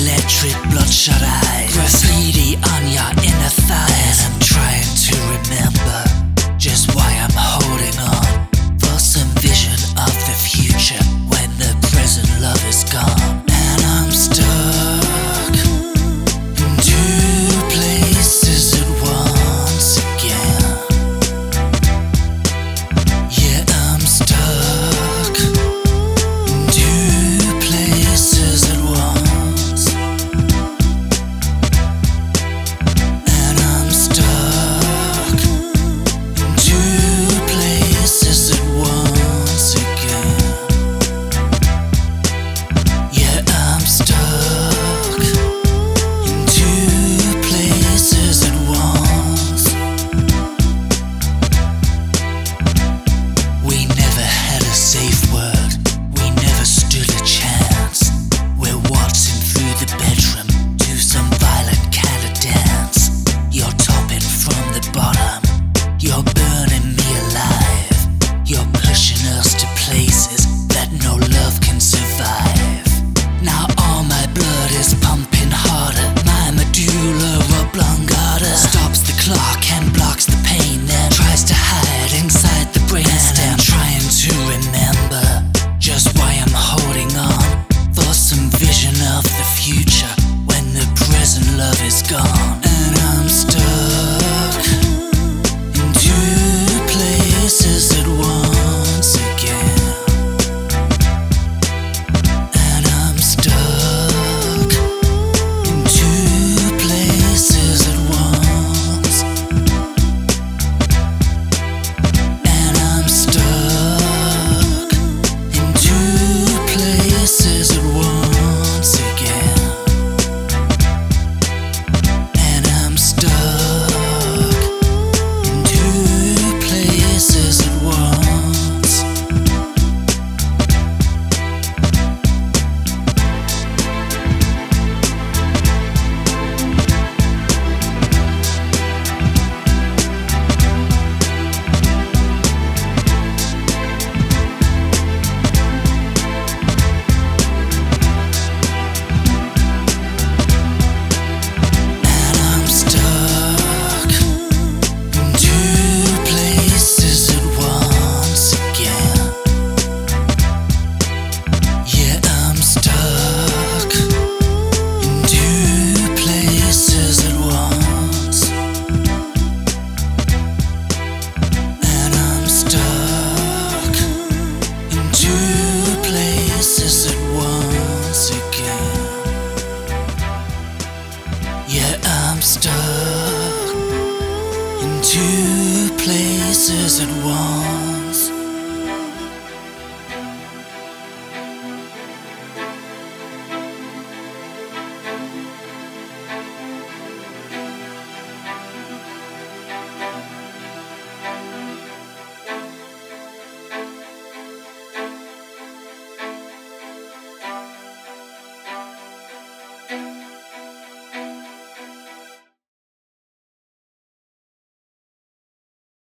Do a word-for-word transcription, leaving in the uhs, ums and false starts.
electric bloodshot eyes, graffiti on your inner thighs. And I'm trying to remember just why I'm holding on for some vision of the future when the present love is gone. And I'm stuck in two places at once again. Yeah, I'm stuck in two places at once. And I'm stuck in two places at once again. Yeah, I'm stuck in two places at once. We never had a safe word, we never stood a chance. We're waltzing through the bedroom to some violent kind of dance. You're topping from the bottom, you're burning me alive. You're pushing us to places that no love can survive. Now all my blood is pumping harder, my medulla oblongata stops the clock and blocks the pain, then tries to hide inside the brainstem. Trying to remember just why I'm holding on for some vision of the future when the present love is gone. And I'm stuck in two places at once again. And I'm stuck in two places at once. And I'm stuck in two places at once again. And I'm stuck in two places at once. And I'm stuck in two places at once again. Yeah, I'm stuck in two places at once. And I'm stuck in two places at once again. Yeah, I'm stuck in two places at once.